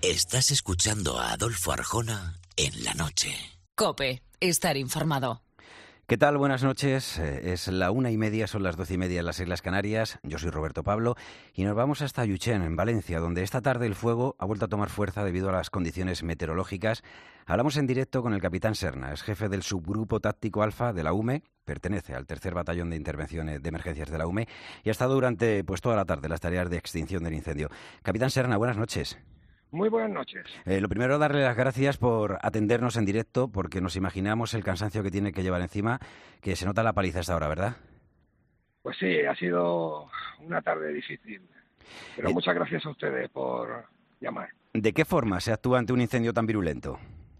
Estás escuchando a Adolfo Arjona en la noche. COPE, estar informado. ¿Qué tal? Buenas noches. Es la 1:30, son las 12:30 en las Islas Canarias. Yo soy Roberto Pablo y nos vamos hasta Llutxent, en Valencia, donde esta tarde el fuego ha vuelto a tomar fuerza debido a las condiciones meteorológicas. Hablamos en directo con el capitán Serna, es jefe del subgrupo táctico Alfa de la UME, pertenece al tercer batallón de intervención de emergencias de la UME y ha estado durante toda la tarde las tareas de extinción del incendio. Capitán Serna, buenas noches. Muy buenas noches. Lo primero, darle las gracias por atendernos en directo, porque nos imaginamos el cansancio que tiene que llevar encima, que se nota la paliza a esta hora, ¿verdad? Pues sí, ha sido una tarde difícil, pero muchas gracias a ustedes por llamar. ¿De qué forma se actúa ante un incendio tan virulento?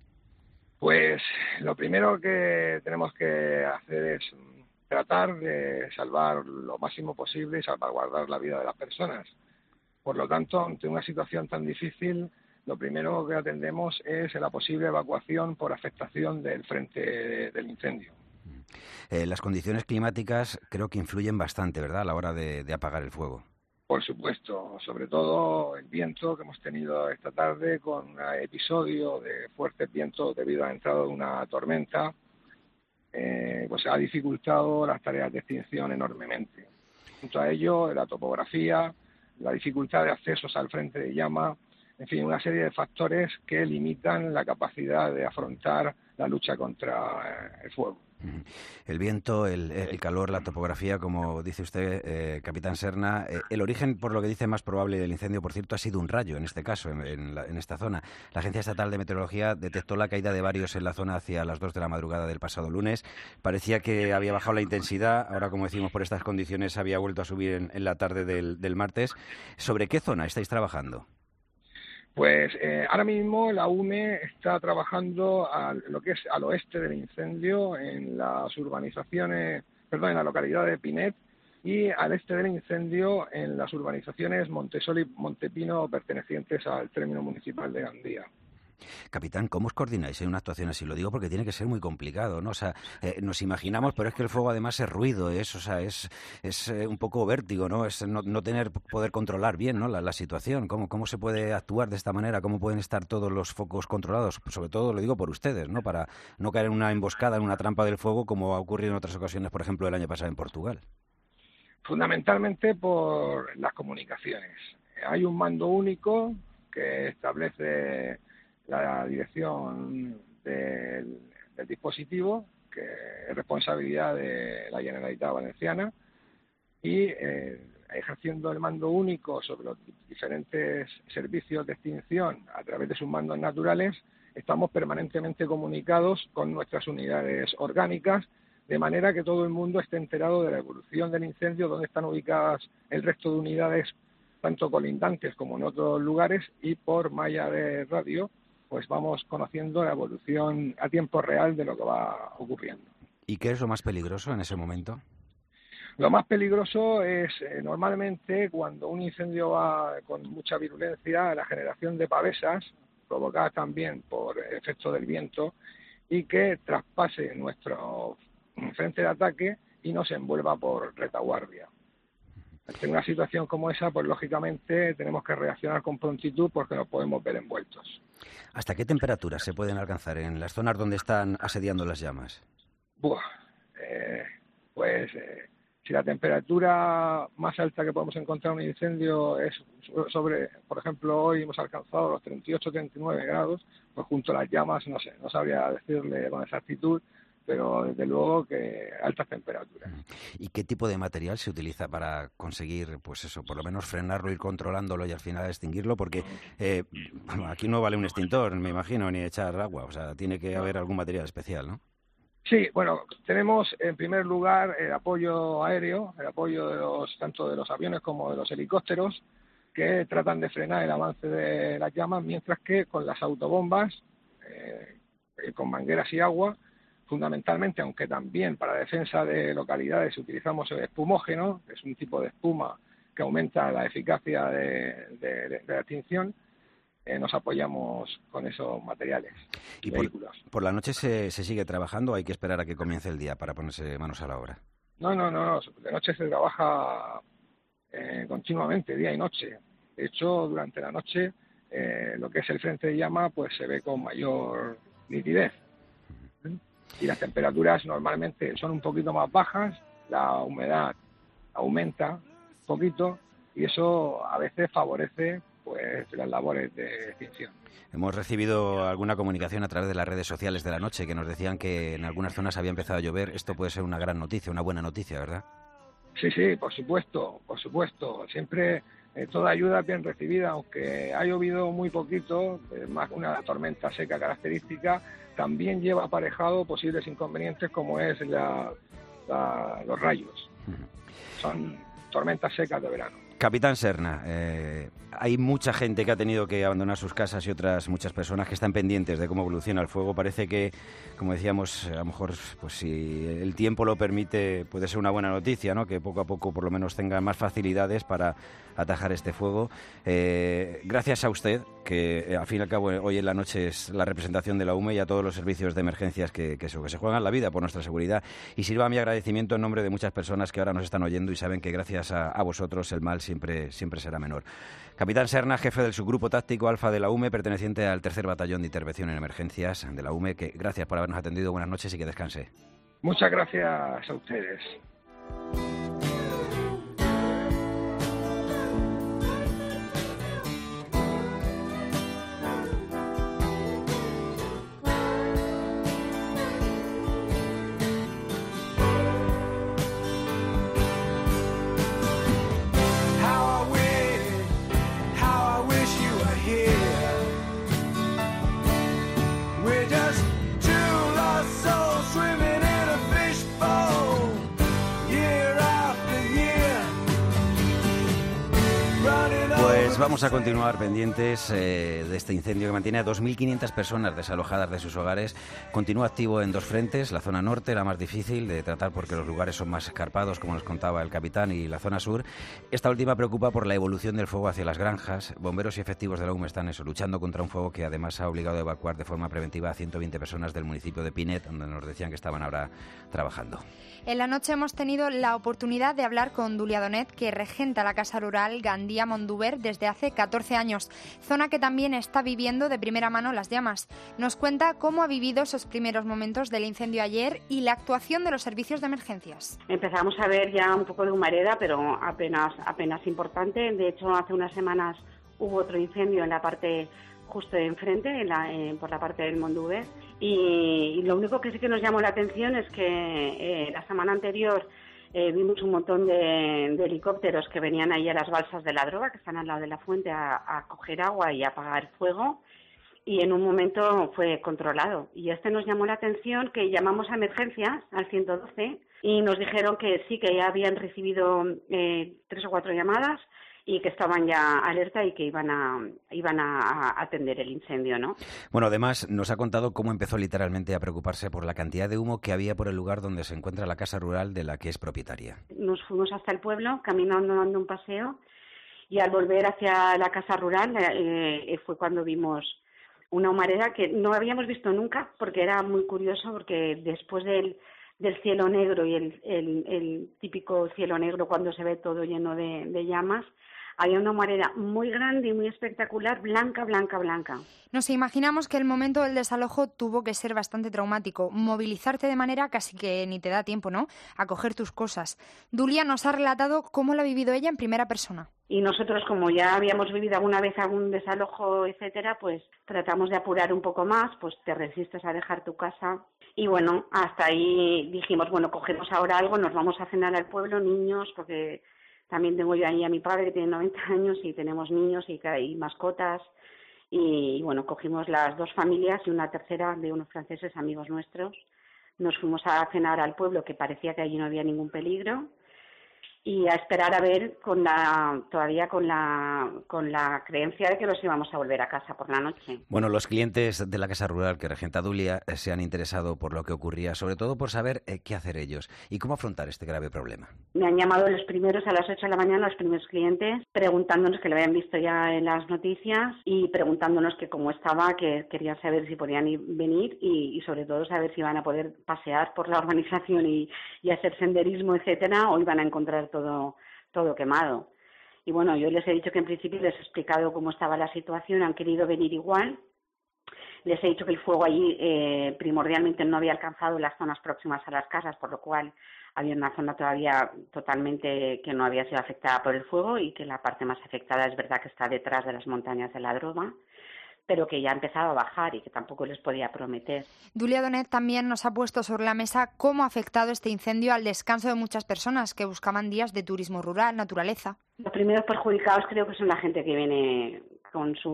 Pues lo primero que tenemos que hacer es tratar de salvar lo máximo posible y salvaguardar la vida de las personas. Por lo tanto, ante una situación tan difícil, lo primero que atendemos es la posible evacuación por afectación del frente del incendio. Las condiciones climáticas creo que influyen bastante, ¿verdad?, a la hora de apagar el fuego. Por supuesto, sobre todo el viento que hemos tenido esta tarde con un episodio de fuertes vientos debido a la entrada de una tormenta, pues ha dificultado las tareas de extinción enormemente. Junto a ello, la topografía, la dificultad de accesos al frente de llama, en fin, una serie de factores que limitan la capacidad de afrontar la lucha contra el fuego. El viento, el calor, la topografía, como dice usted, capitán Serna. El origen, por lo que dice, más probable del incendio, por cierto, ha sido un rayo, en este caso, en esta zona. La Agencia Estatal de Meteorología detectó la caída de varios en la zona hacia las 2 de la madrugada del pasado lunes. Parecía que había bajado la intensidad. Ahora, como decimos, por estas condiciones había vuelto a subir en la tarde del martes. ¿Sobre qué zona estáis trabajando? Pues ahora mismo la UME está trabajando lo que es al oeste del incendio, en las urbanizaciones, en la localidad de Pinet, y al este del incendio en las urbanizaciones Montesol y Montepino, pertenecientes al término municipal de Gandía. Capitán, ¿cómo os coordináis en una actuación así? Lo digo porque tiene que ser muy complicado, ¿no? O sea, nos imaginamos, pero es que el fuego además es ruido, es un poco vértigo, ¿no? Es no poder controlar bien, ¿no?, la situación. ¿Cómo se puede actuar de esta manera? ¿Cómo pueden estar todos los focos controlados? Pues sobre todo, lo digo por ustedes, ¿no?, para no caer en una emboscada, en una trampa del fuego, como ha ocurrido en otras ocasiones, por ejemplo, el año pasado en Portugal. Fundamentalmente por las comunicaciones. Hay un mando único que establece la dirección del dispositivo, que es responsabilidad de la Generalitat Valenciana, y ejerciendo el mando único sobre los diferentes servicios de extinción a través de sus mandos naturales, estamos permanentemente comunicados con nuestras unidades orgánicas, de manera que todo el mundo esté enterado de la evolución del incendio, dónde están ubicadas el resto de unidades, tanto colindantes como en otros lugares, y por malla de radio pues vamos conociendo la evolución a tiempo real de lo que va ocurriendo. ¿Y qué es lo más peligroso en ese momento? Lo más peligroso es normalmente cuando un incendio va con mucha virulencia, la generación de pavesas, provocadas también por efecto del viento, y que traspase nuestro frente de ataque y nos envuelva por retaguardia. En una situación como esa, pues lógicamente tenemos que reaccionar con prontitud porque nos podemos ver envueltos. ¿Hasta qué temperaturas se pueden alcanzar en las zonas donde están asediando las llamas? Si la temperatura más alta que podemos encontrar en un incendio es sobre, por ejemplo, hoy hemos alcanzado los 38-39 grados, pues junto a las llamas, no sé, no sabría decirle con exactitud, pero desde luego que altas temperaturas. ¿Y qué tipo de material se utiliza para conseguir, pues eso, por lo menos frenarlo, ir controlándolo y al final extinguirlo? Porque aquí no vale un extintor, me imagino, ni echar agua, o sea, tiene que haber algún material especial, ¿no? Sí, bueno, tenemos en primer lugar el apoyo aéreo, el apoyo tanto de los aviones como de los helicópteros, que tratan de frenar el avance de las llamas, mientras que con las autobombas, con mangueras y agua, fundamentalmente, aunque también para defensa de localidades utilizamos el espumógeno, que es un tipo de espuma que aumenta la eficacia de la extinción, nos apoyamos con esos materiales. ¿Y por la noche se sigue trabajando o hay que esperar a que comience el día para ponerse manos a la obra? No. De noche se trabaja continuamente, día y noche. De hecho, durante la noche lo que es el frente de llama pues se ve con mayor nitidez. Y las temperaturas normalmente son un poquito más bajas, la humedad aumenta un poquito y eso a veces favorece pues las labores de extinción. Hemos recibido alguna comunicación a través de las redes sociales de la noche que nos decían que en algunas zonas había empezado a llover. Esto puede ser una gran noticia, una buena noticia, ¿verdad? Sí, por supuesto. Siempre toda ayuda es bien recibida, aunque ha llovido muy poquito, más que una tormenta seca característica, también lleva aparejado posibles inconvenientes como es los rayos. Son tormentas secas de verano. Capitán Serna, hay mucha gente que ha tenido que abandonar sus casas y otras muchas personas que están pendientes de cómo evoluciona el fuego. Parece que, como decíamos, a lo mejor, pues si el tiempo lo permite, puede ser una buena noticia, ¿no? Que poco a poco, por lo menos, tengan más facilidades para atajar este fuego. Gracias a usted, que al fin y al cabo hoy en la noche es la representación de la UME y a todos los servicios de emergencias que se juegan la vida por nuestra seguridad. Y sirva mi agradecimiento en nombre de muchas personas que ahora nos están oyendo y saben que gracias a vosotros el mal siempre será menor. Capitán Serna, jefe del subgrupo táctico Alfa de la UME, perteneciente al 3er Batallón de Intervención en Emergencias de la UME, que gracias por habernos atendido. Buenas noches y que descanse. Muchas gracias a ustedes. Vamos a continuar pendientes de este incendio que mantiene a 2.500 personas desalojadas de sus hogares. Continúa activo en dos frentes, la zona norte, la más difícil de tratar porque los lugares son más escarpados, como nos contaba el capitán, y la zona sur. Esta última preocupa por la evolución del fuego hacia las granjas. Bomberos y efectivos de la UME están luchando contra un fuego que además ha obligado a evacuar de forma preventiva a 120 personas del municipio de Pinet, donde nos decían que estaban ahora trabajando. En la noche hemos tenido la oportunidad de hablar con Dulia Donet, que regenta la casa rural Gandía Mondúber desde hace 14 años, zona que también está viviendo de primera mano las llamas. Nos cuenta cómo ha vivido esos primeros momentos del incendio ayer y la actuación de los servicios de emergencias. Empezamos a ver ya un poco de humareda, pero apenas importante. De hecho, hace unas semanas hubo otro incendio en la parte justo de enfrente, por la parte del Mondúber. Y lo único que sí que nos llamó la atención es que la semana anterior vimos un montón de helicópteros que venían ahí a las balsas de la droga, que están al lado de la fuente, a coger agua y a apagar fuego. Y en un momento fue controlado. Y nos llamó la atención, que llamamos a emergencias, al 112, y nos dijeron que sí, que ya habían recibido 3 o 4 llamadas, y que estaban ya alerta y que iban a atender el incendio, ¿no? Bueno, además nos ha contado cómo empezó literalmente a preocuparse por la cantidad de humo que había por el lugar donde se encuentra la casa rural de la que es propietaria. Nos fuimos hasta el pueblo, caminando, dando un paseo, y al volver hacia la casa rural fue cuando vimos una humareda que no habíamos visto nunca, porque era muy curioso, porque después del cielo negro y el típico cielo negro cuando se ve todo lleno de llamas, había una humareda muy grande y muy espectacular, blanca. Nos imaginamos que el momento del desalojo tuvo que ser bastante traumático, movilizarte de manera casi que ni te da tiempo, ¿no?, a coger tus cosas. Dulia nos ha relatado cómo lo ha vivido ella en primera persona. Y nosotros, como ya habíamos vivido alguna vez algún desalojo, etcétera, pues tratamos de apurar un poco más, pues te resistes a dejar tu casa. Y bueno, hasta ahí dijimos, bueno, cogemos ahora algo, nos vamos a cenar al pueblo, niños, porque también tengo yo ahí a mi padre que tiene 90 años y tenemos niños y mascotas. Y bueno, cogimos las 2 familias y una tercera de unos franceses amigos nuestros. Nos fuimos a cenar al pueblo, que parecía que allí no había ningún peligro. Y a esperar a ver con la creencia de que nos íbamos a volver a casa por la noche. Bueno, los clientes de la casa rural que regenta Dulia se han interesado por lo que ocurría, sobre todo por saber qué hacer ellos y cómo afrontar este grave problema. Me han llamado los primeros a las 8 de la mañana, los primeros clientes, preguntándonos, que lo habían visto ya en las noticias, y preguntándonos que cómo estaba, que querían saber si podían venir y sobre todo saber si iban a poder pasear por la urbanización y hacer senderismo, etcétera, o iban a encontrar todo quemado. Y bueno, yo les he dicho que en principio les he explicado cómo estaba la situación, han querido venir igual. Les he dicho que el fuego allí primordialmente no había alcanzado las zonas próximas a las casas, por lo cual había una zona todavía totalmente que no había sido afectada por el fuego y que la parte más afectada es verdad que está detrás de las montañas de la Droma, pero que ya ha empezado a bajar y que tampoco les podía prometer. Dulia Donet también nos ha puesto sobre la mesa cómo ha afectado este incendio al descanso de muchas personas que buscaban días de turismo rural, naturaleza. Los primeros perjudicados creo que son la gente que viene con su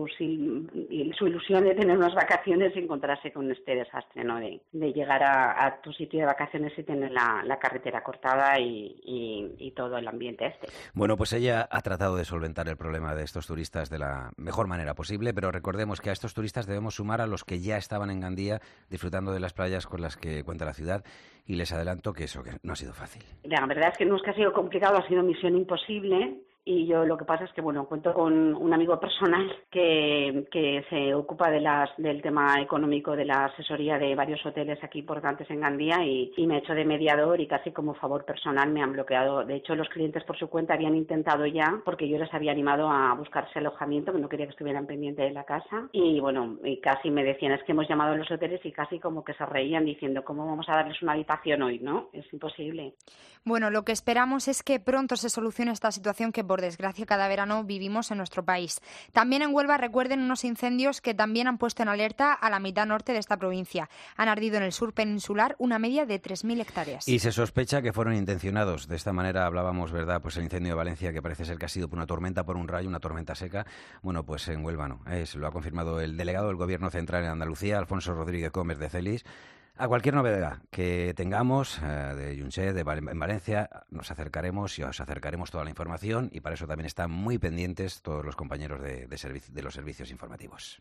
ilusión de tener unas vacaciones y encontrarse con este desastre, ¿no? De llegar a tu sitio de vacaciones y tener la carretera cortada y todo el ambiente este. Bueno, pues ella ha tratado de solventar el problema de estos turistas de la mejor manera posible, pero recordemos que a estos turistas debemos sumar a los que ya estaban en Gandía disfrutando de las playas con las que cuenta la ciudad, y les adelanto que eso que no ha sido fácil. La verdad es que no es que ha sido complicado, ha sido misión imposible. Y yo lo que pasa es que, bueno, cuento con un amigo personal que se ocupa del tema económico, de la asesoría de varios hoteles aquí importantes en Gandía y me ha hecho de mediador y casi como favor personal me han bloqueado. De hecho, los clientes por su cuenta habían intentado ya, porque yo les había animado a buscarse alojamiento, que no quería que estuvieran pendientes de la casa. Y bueno, y casi me decían, es que hemos llamado a los hoteles y casi como que se reían diciendo, ¿cómo vamos a darles una habitación hoy? ¿No? Es imposible. Bueno, lo que esperamos es que pronto se solucione esta situación que por desgracia cada verano vivimos en nuestro país. También en Huelva recuerden unos incendios que también han puesto en alerta a la mitad norte de esta provincia. Han ardido en el sur peninsular una media de 3.000 hectáreas. Y se sospecha que fueron intencionados. De esta manera hablábamos, ¿verdad? Pues el incendio de Valencia, que parece ser que ha sido por una tormenta, por un rayo, una tormenta seca. Bueno, pues en Huelva no. Lo ha confirmado el delegado del Gobierno Central en Andalucía, Alfonso Rodríguez Gómez de Celis. A cualquier novedad que tengamos de Junche, en Valencia, nos acercaremos y os acercaremos toda la información, y para eso también están muy pendientes todos los compañeros de los servicios informativos.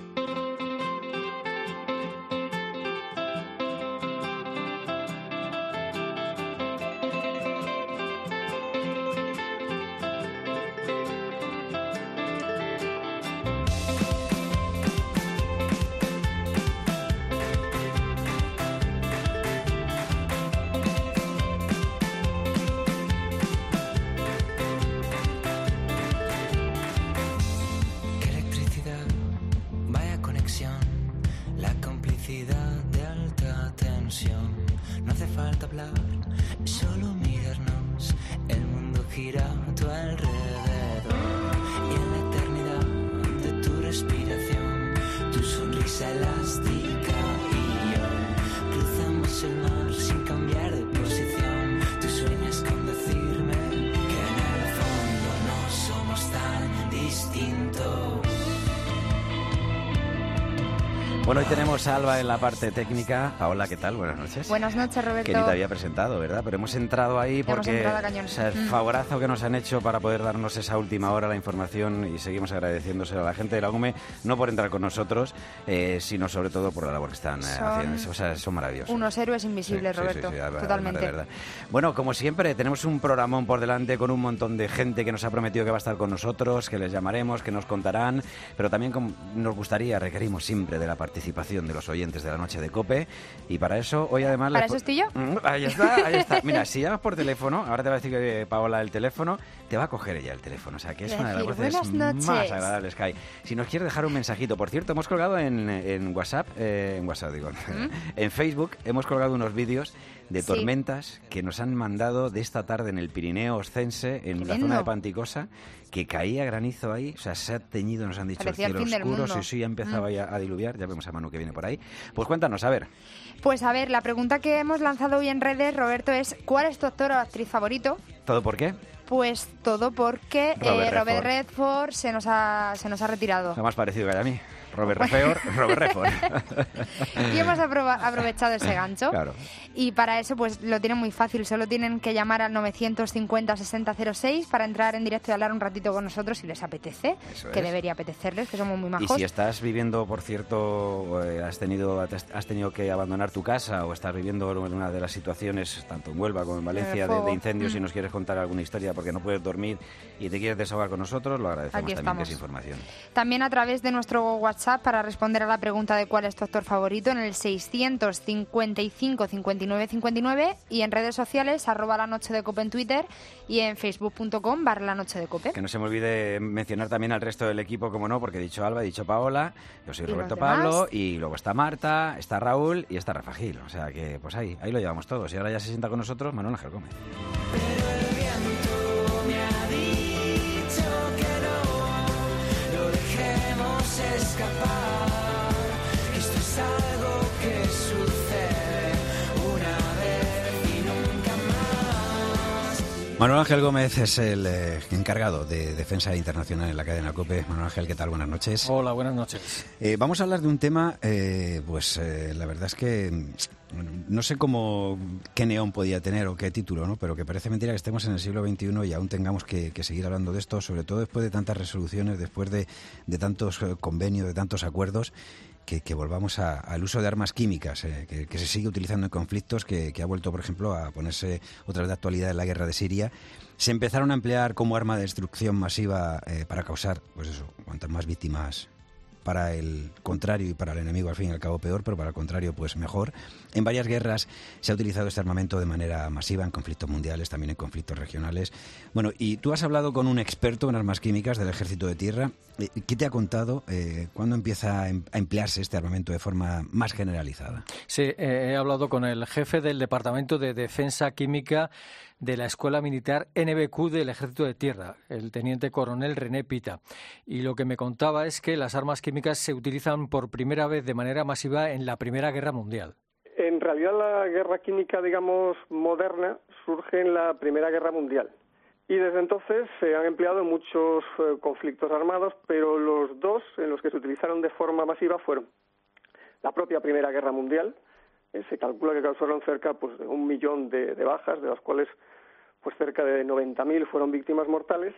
Bueno, hoy tenemos a Alba en la parte técnica. Paola, ¿qué tal? Buenas noches. Buenas noches, Roberto. Que ni te había presentado, ¿verdad? Pero hemos entrado ahí porque el favorazo que nos han hecho para poder darnos esa última hora, la información, y seguimos agradeciéndoselo a la gente de la UME, no por entrar con nosotros, sino sobre todo por la labor que están haciendo. O sea, son maravillosos. Unos héroes invisibles, sí, Roberto. Sí, totalmente. De verdad. Bueno, como siempre, tenemos un programón por delante con un montón de gente que nos ha prometido que va a estar con nosotros, que les llamaremos, que nos contarán, pero también nos gustaría, requerimos siempre de la participación de los oyentes de la noche de COPE, y para eso hoy además... ¿Para eso estoy yo? Ahí está. Mira, si llamas por teléfono, ahora te va a decir que Paola el teléfono, te va a coger ella el teléfono, o sea que es una de las voces más agradables que hay. Si nos quieres dejar un mensajito, por cierto, hemos colgado en WhatsApp, en Facebook, hemos colgado unos vídeos de tormentas que nos han mandado de esta tarde en el Pirineo Oscense, en la zona de Panticosa, que caía granizo ahí, o sea, se ha teñido, nos han dicho, parecía el cielo oscuro, sí, ya empezaba ya a diluviar, ya vemos a Manu que viene por ahí. Pues cuéntanos, a ver. Pues a ver, la pregunta que hemos lanzado hoy en redes, Roberto, es ¿cuál es tu actor o actriz favorito? ¿Todo por qué? Pues todo porque Robert Redford se nos ha retirado. Lo más parecido que hay a mí. Robert Redford. Y hemos aprovechado ese gancho. Claro. Y para eso pues lo tienen muy fácil. Solo tienen que llamar al 950-6006 para entrar en directo y hablar un ratito con nosotros si les apetece. Eso que debería apetecerles, que somos muy majos. Y si estás viviendo, por cierto, has tenido que abandonar tu casa o estás viviendo en una de las situaciones, tanto en Huelva como en Valencia, de incendios, y nos quieres contar alguna historia porque no puedes dormir y te quieres desahogar con nosotros, lo agradecemos. Aquí también, estamos. Que es información. También a través de nuestro WhatsApp WhatsApp para responder a la pregunta de cuál es tu actor favorito en el 655 59 59 y en redes sociales @lanochedecope en Twitter y en facebook.com/lanochedecope. Que no se me olvide mencionar también al resto del equipo, como no, porque he dicho Alba, he dicho Paola, yo soy Roberto Pablo y luego está Marta, está Raúl y está Rafa Gil. O sea que pues ahí lo llevamos todos. Y ahora ya se sienta con nosotros Manuel Ángel Gómez. Pero el viento me ha dicho que no lo dejemos escapar. Esto es algo que sucede una vez y nunca más. Manuel Ángel Gómez es el encargado de Defensa Internacional en la cadena COPE. Manuel Ángel, ¿qué tal? Buenas noches. Hola, buenas noches. Vamos a hablar de un tema, la verdad es que no sé qué neón podía tener o qué título, ¿no? Pero que parece mentira que estemos en el siglo XXI y aún tengamos que seguir hablando de esto, sobre todo después de tantas resoluciones, después de tantos convenios, de tantos acuerdos, que volvamos al uso de armas químicas, que se sigue utilizando en conflictos, que ha vuelto, por ejemplo, a ponerse otra vez de actualidad en la guerra de Siria. Se empezaron a emplear como arma de destrucción masiva para causar, pues eso, cuantas más víctimas para el contrario y para el enemigo, al fin y al cabo peor, pero para el contrario pues mejor. En varias guerras se ha utilizado este armamento de manera masiva, en conflictos mundiales, también en conflictos regionales. Bueno, y tú has hablado con un experto en armas químicas del Ejército de Tierra. ¿Qué te ha contado? ¿Cuándo empieza a emplearse este armamento de forma más generalizada? Sí, he hablado con el jefe del Departamento de Defensa Química de la Escuela Militar NBQ del Ejército de Tierra, el teniente coronel René Pita. Y lo que me contaba es que las armas químicas se utilizan por primera vez de manera masiva en la Primera Guerra Mundial. En realidad la guerra química, digamos, moderna, surge en la Primera Guerra Mundial. Y desde entonces se han empleado en muchos conflictos armados, pero los dos en los que se utilizaron de forma masiva fueron la propia Primera Guerra Mundial. Se calcula que causaron cerca de 1 millón de bajas, de las cuales pues cerca de 90.000 fueron víctimas mortales.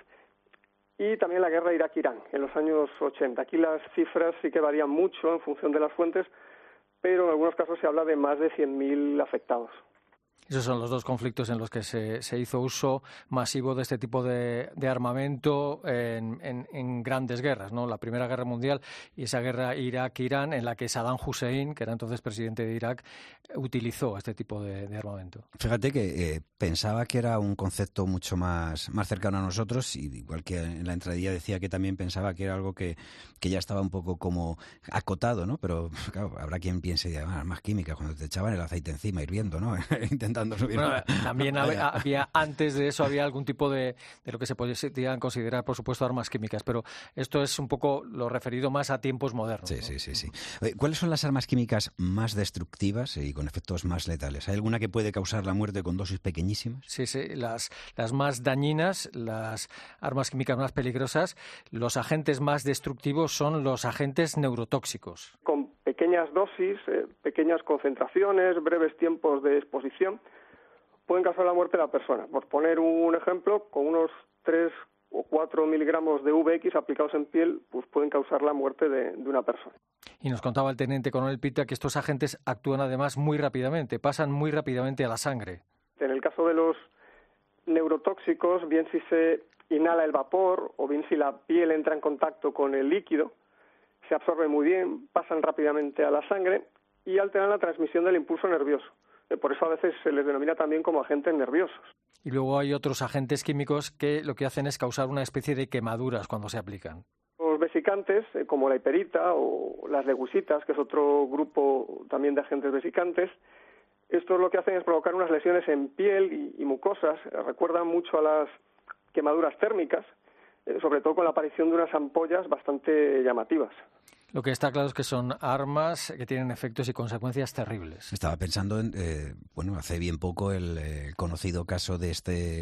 Y también la guerra Irak-Irán, en los años 80. Aquí las cifras sí que varían mucho en función de las fuentes, pero en algunos casos se habla de más de 100.000 afectados. Esos son los dos conflictos en los que se hizo uso masivo de este tipo de armamento en grandes guerras, ¿no? La Primera Guerra Mundial y esa guerra Irak-Irán en la que Saddam Hussein, que era entonces presidente de Irak, utilizó este tipo de armamento. Fíjate que pensaba que era un concepto mucho más cercano a nosotros, y igual que en la entradilla decía que también pensaba que era algo que ya estaba un poco como acotado, ¿no? Pero claro, habrá quien piense de armas químicas cuando te echaban el aceite encima hirviendo, ¿no? Intentando subir. Bueno, también había antes de eso había algún tipo de lo que se podían considerar, por supuesto, armas químicas, pero esto es un poco lo referido más a tiempos modernos. Sí, ¿no? sí. ¿Cuáles son las armas químicas más destructivas y con efectos más letales? ¿Hay alguna que puede causar la muerte con dosis pequeñísimas? Sí, las más dañinas, las armas químicas más peligrosas, los agentes más destructivos son los agentes neurotóxicos. Con pequeñas dosis, pequeñas concentraciones, breves tiempos de exposición, pueden causar la muerte de la persona. Por poner un ejemplo, con unos 3 o 4 miligramos de VX aplicados en piel, pues pueden causar la muerte de una persona. Y nos contaba el teniente coronel Pita que estos agentes actúan además muy rápidamente, pasan muy rápidamente a la sangre. En el caso de los neurotóxicos, bien si se inhala el vapor o bien si la piel entra en contacto con el líquido, se absorben muy bien, pasan rápidamente a la sangre y alteran la transmisión del impulso nervioso. Por eso a veces se les denomina también como agentes nerviosos. Y luego hay otros agentes químicos que lo que hacen es causar una especie de quemaduras cuando se aplican. Los vesicantes, como la hiperita o las legusitas, que es otro grupo también de agentes vesicantes, estos lo que hacen es provocar unas lesiones en piel y mucosas. Recuerdan mucho a las quemaduras térmicas, sobre todo con la aparición de unas ampollas bastante llamativas. Lo que está claro es que son armas que tienen efectos y consecuencias terribles. Estaba pensando en, hace bien poco el conocido caso de este,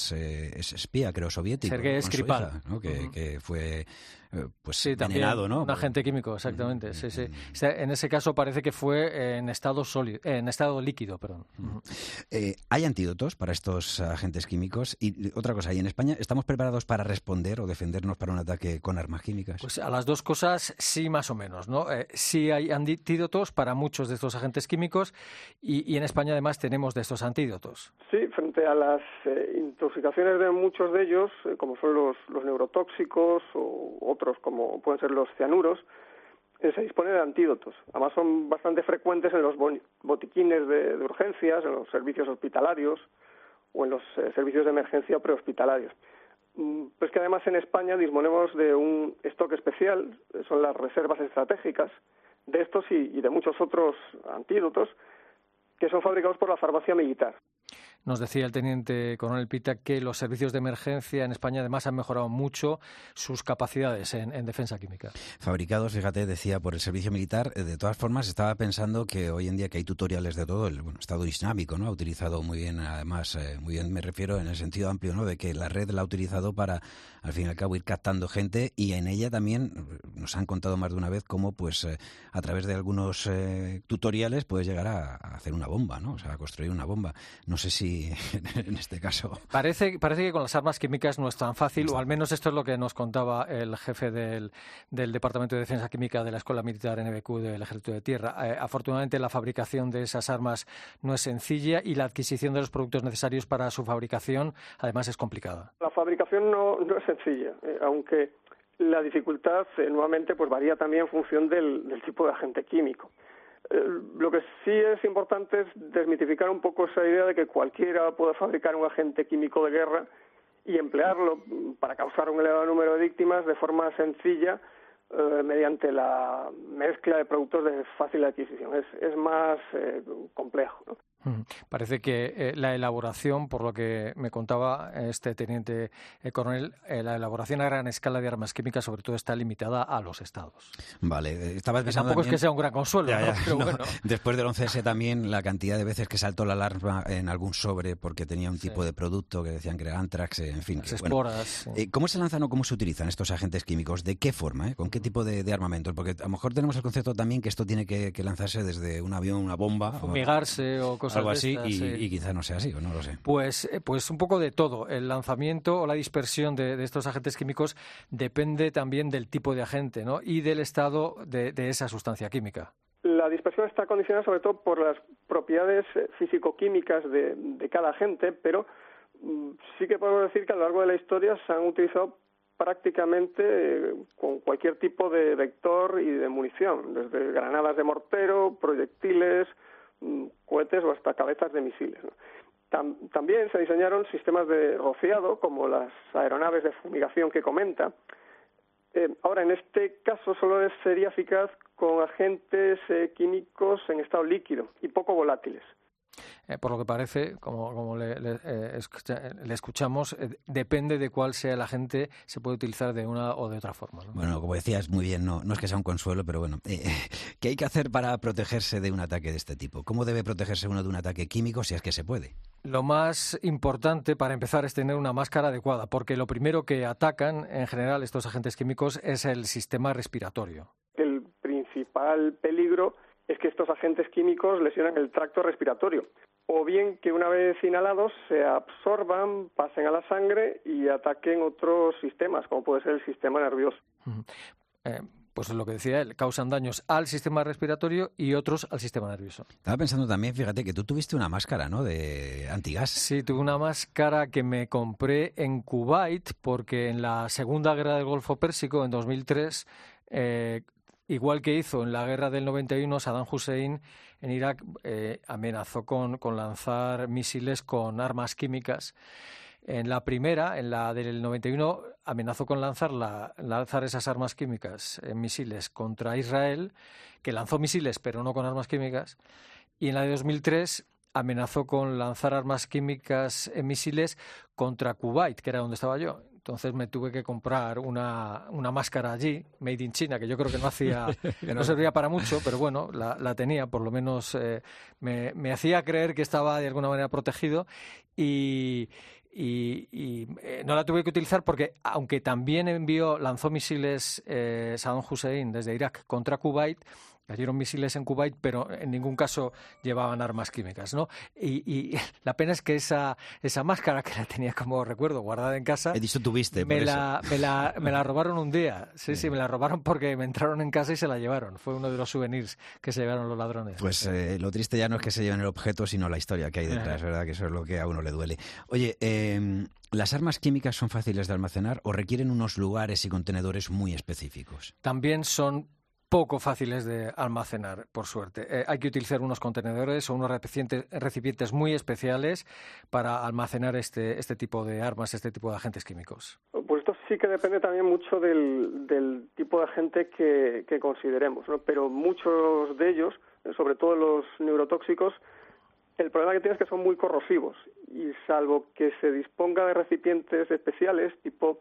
espía, creo, soviético. Sergei Skripal, ¿no? Que fue sí, envenenado, ¿no? Un agente químico, exactamente. Sí. En ese caso parece que fue en estado líquido, perdón. ¿Hay antídotos para estos agentes químicos? Y otra cosa, ¿y en España estamos preparados para responder o defendernos para un ataque con armas químicas? Pues a las dos cosas sí, más o menos, ¿no? Sí hay antídotos para muchos de estos agentes químicos y en España además tenemos de estos antídotos. Sí, frente a las intoxicaciones de muchos de ellos, como son los neurotóxicos o otros como pueden ser los cianuros, se dispone de antídotos. Además son bastante frecuentes en los botiquines de urgencias, en los servicios hospitalarios o en los servicios de emergencia prehospitalarios. Pues que además en España disponemos de un stock especial, son las reservas estratégicas de estos y de muchos otros antídotos que son fabricados por la farmacia militar. Nos decía el teniente coronel Pita que los servicios de emergencia en España además han mejorado mucho sus capacidades en defensa química. Fabricados, fíjate, decía, por el servicio militar. De todas formas, estaba pensando que hoy en día que hay tutoriales de todo, el Estado Islámico, ¿no? Ha utilizado muy bien, además, muy bien me refiero en el sentido amplio, ¿no? De que la red la ha utilizado para, al fin y al cabo, ir captando gente, y en ella también nos han contado más de una vez cómo, pues, a través de algunos tutoriales puedes llegar a hacer una bomba, ¿no? O sea, a construir una bomba. No sé si en este caso. Parece que con las armas químicas no es tan fácil, o al menos esto es lo que nos contaba el jefe del Departamento de Defensa Química de la Escuela Militar NBQ del Ejército de Tierra. Afortunadamente, la fabricación de esas armas no es sencilla y la adquisición de los productos necesarios para su fabricación, además, es complicada. La fabricación no es sencilla, aunque la dificultad nuevamente pues varía también en función del tipo de agente químico. Lo que sí es importante es desmitificar un poco esa idea de que cualquiera puede fabricar un agente químico de guerra y emplearlo para causar un elevado número de víctimas de forma sencilla mediante la mezcla de productos de fácil adquisición. Es más complejo, ¿no? Parece que la elaboración, por lo que me contaba este teniente coronel, la elaboración a gran escala de armas químicas sobre todo está limitada a los estados. Vale, estabas pensando tampoco también, es que sea un gran consuelo, ya, ¿no? Pero no, bueno. Después del 11S también la cantidad de veces que saltó la alarma en algún sobre porque tenía un tipo de producto que decían que era Antrax, en fin. Las esporas. Bueno. ¿Cómo se lanzan o cómo se utilizan estos agentes químicos? ¿De qué forma? ¿Con qué tipo de armamento? Porque a lo mejor tenemos el concepto también que esto tiene que lanzarse desde un avión, una bomba. Fumigarse o cosas algo de así, estas, y quizás no sea así, o no lo sé. Pues un poco de todo. El lanzamiento o la dispersión de estos agentes químicos depende también del tipo de agente, ¿no? Y del estado de esa sustancia química. La dispersión está condicionada sobre todo por las propiedades físico-químicas de cada agente, pero sí que podemos decir que a lo largo de la historia se han utilizado prácticamente con cualquier tipo de vector y de munición, desde granadas de mortero, proyectiles, cohetes o hasta cabezas de misiles, ¿no? También se diseñaron sistemas de rociado, como las aeronaves de fumigación que comenta. Ahora, en este caso, solo sería eficaz con agentes químicos en estado líquido y poco volátiles. Por lo que parece, como le escuchamos, depende de cuál sea el agente, se puede utilizar de una o de otra forma, ¿no? Bueno, como decías muy bien, no es que sea un consuelo, pero bueno, ¿qué hay que hacer para protegerse de un ataque de este tipo? ¿Cómo debe protegerse uno de un ataque químico si es que se puede? Lo más importante para empezar es tener una máscara adecuada, porque lo primero que atacan en general estos agentes químicos es el sistema respiratorio. El principal peligro es que estos agentes químicos lesionan el tracto respiratorio, o bien que una vez inhalados se absorban, pasen a la sangre y ataquen otros sistemas, como puede ser el sistema nervioso. Pues lo que decía él, causan daños al sistema respiratorio y otros al sistema nervioso. Estaba pensando también, fíjate, que tú tuviste una máscara, ¿no?, de antigas. Sí, tuve una máscara que me compré en Kuwait porque en la Segunda Guerra del Golfo Pérsico, en 2003, igual que hizo en la guerra del 91, Saddam Hussein en Irak amenazó con lanzar misiles con armas químicas. En la primera, en la del 91, amenazó con lanzar esas armas químicas, misiles contra Israel, que lanzó misiles pero no con armas químicas. Y en la de 2003 amenazó con lanzar armas químicas en misiles contra Kuwait, que era donde estaba yo. Entonces me tuve que comprar una máscara allí, made in China, que yo creo que no servía para mucho, pero bueno, la tenía, por lo menos me hacía creer que estaba de alguna manera protegido y no la tuve que utilizar porque, aunque también lanzó misiles Saddam Hussein desde Irak contra Kuwait, cayeron misiles en Kuwait, pero en ningún caso llevaban armas químicas, ¿no? Y la pena es que esa máscara, que la tenía como recuerdo guardada en casa, me la robaron un día. Sí, me la robaron porque me entraron en casa y se la llevaron. Fue uno de los souvenirs que se llevaron los ladrones. Pues lo triste ya no es que se lleven el objeto, sino la historia que hay detrás, ¿verdad? Que eso es lo que a uno le duele. Oye, ¿las armas químicas son fáciles de almacenar o requieren unos lugares y contenedores muy específicos? También son poco fáciles de almacenar, por suerte. Hay que utilizar unos contenedores o unos recipientes muy especiales para almacenar este tipo de armas, este tipo de agentes químicos. Pues esto sí que depende también mucho del tipo de agente que consideremos, ¿no? Pero muchos de ellos, sobre todo los neurotóxicos, el problema que tienen es que son muy corrosivos y salvo que se disponga de recipientes especiales tipo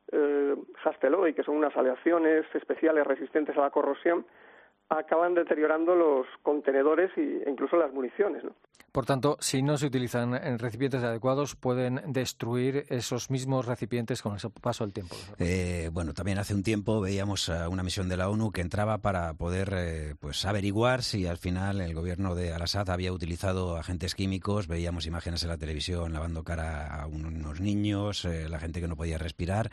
Hastelloy, que son unas aleaciones especiales resistentes a la corrosión, acaban deteriorando los contenedores e incluso las municiones, ¿no? Por tanto, si no se utilizan en recipientes adecuados, pueden destruir esos mismos recipientes con el paso del tiempo. Bueno, también hace un tiempo veíamos a una misión de la ONU que entraba para poder pues averiguar si al final el gobierno de Al-Assad había utilizado agentes químicos. Veíamos imágenes en la televisión lavando cara a unos niños, la gente que no podía respirar.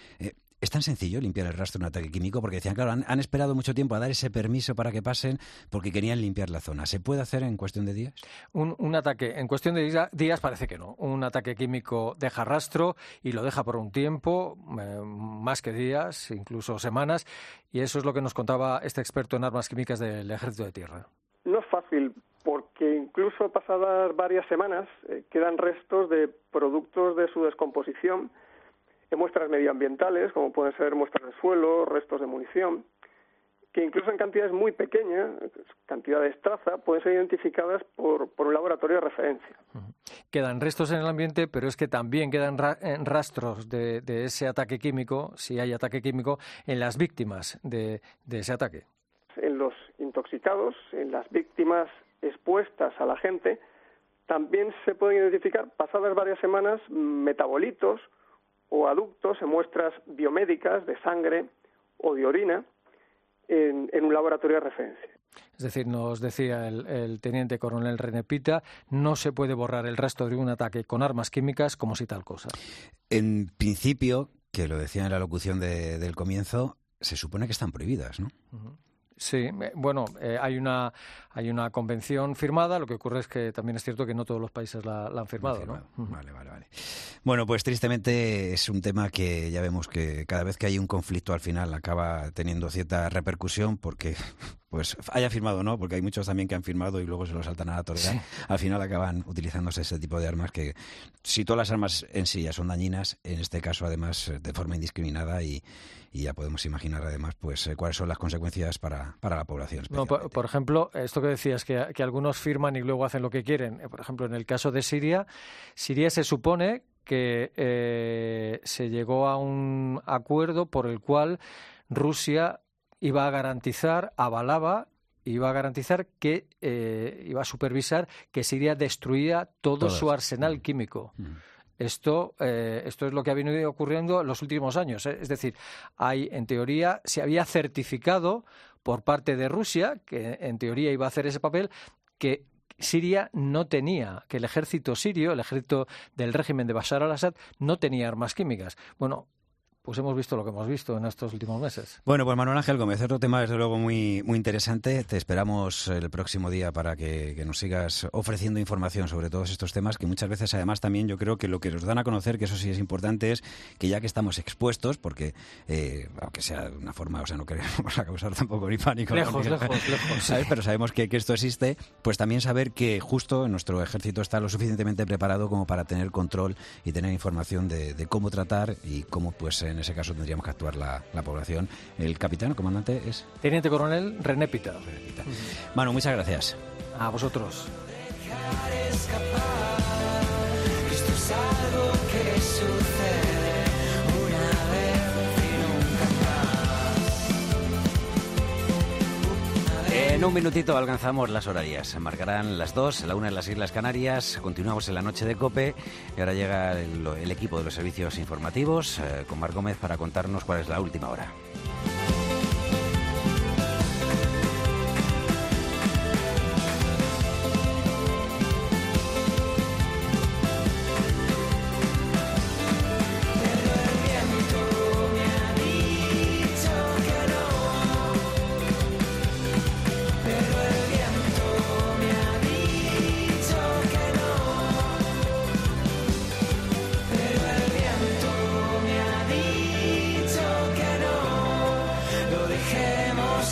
¿Es tan sencillo limpiar el rastro de un ataque químico? Porque decían, claro, han esperado mucho tiempo a dar ese permiso para que pasen porque querían limpiar la zona. ¿Se puede hacer en cuestión de días? Un ataque en cuestión de días parece que no. Un ataque químico deja rastro y lo deja por un tiempo, más que días, incluso semanas, y eso es lo que nos contaba este experto en armas químicas del Ejército de Tierra. No es fácil, porque incluso pasadas varias semanas quedan restos de productos de su descomposición en muestras medioambientales, como pueden ser muestras de suelo, restos de munición, que incluso en cantidades muy pequeñas, cantidades traza, pueden ser identificadas por un laboratorio de referencia. Quedan restos en el ambiente, pero es que también quedan rastros de ese ataque químico, si hay ataque químico, en las víctimas de ese ataque. En los intoxicados, en las víctimas expuestas al agente, también se pueden identificar, pasadas varias semanas, metabolitos o aductos en muestras biomédicas de sangre o de orina en un laboratorio de referencia. Es decir, nos decía el teniente coronel René Pita, no se puede borrar el rastro de un ataque con armas químicas como si tal cosa. En principio, que lo decía en la locución del comienzo, se supone que están prohibidas, ¿no? Uh-huh. Sí, bueno, hay una convención firmada, lo que ocurre es que también es cierto que no todos los países la han firmado, ¿no? Vale. Bueno, pues tristemente es un tema que ya vemos que cada vez que hay un conflicto al final acaba teniendo cierta repercusión porque pues haya firmado o no, porque hay muchos también que han firmado y luego se lo saltan a la torera. Sí. Al final acaban utilizándose ese tipo de armas que, si todas las armas en sí ya son dañinas, en este caso además de forma indiscriminada y ya podemos imaginar además pues cuáles son las consecuencias para la población. No, por ejemplo, esto que decías, que algunos firman y luego hacen lo que quieren. Por ejemplo, en el caso de Siria se supone que se llegó a un acuerdo por el cual Rusia iba a garantizar, iba a garantizar que iba a supervisar que Siria destruía todo su arsenal químico. Esto es lo que ha venido ocurriendo en los últimos años. Es decir, en teoría, se había certificado por parte de Rusia, que en teoría iba a hacer ese papel, que Siria no tenía, que el ejército sirio, el ejército del régimen de Bashar al-Assad, no tenía armas químicas. Bueno, pues hemos visto lo que hemos visto en estos últimos meses. Bueno, pues Manuel Ángel Gómez, otro tema desde luego muy interesante. Te esperamos el próximo día para que nos sigas ofreciendo información sobre todos estos temas, que muchas veces además también yo creo que lo que nos dan a conocer, que eso sí es importante, es que ya que estamos expuestos, porque aunque sea de una forma, o sea, no queremos causar tampoco ni pánico. Lejos. ¿Sabes? Pero sabemos que esto existe, pues también saber que justo nuestro ejército está lo suficientemente preparado como para tener control y tener información de cómo tratar y cómo pues en ese caso tendríamos que actuar la población. El capitán o comandante es... Teniente coronel René Pita. Manu, muchas gracias. A vosotros. Esto es algo que sucede una vez y nunca más. En un minutito alcanzamos las horarias. Marcarán las 2, la 1 en las Islas Canarias. Continuamos en la noche de COPE y ahora llega el equipo de los servicios informativos con Mar Gómez para contarnos cuál es la última hora.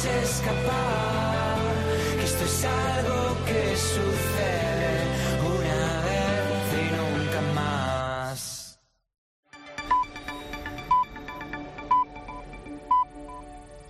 escapar, que esto es algo que sucede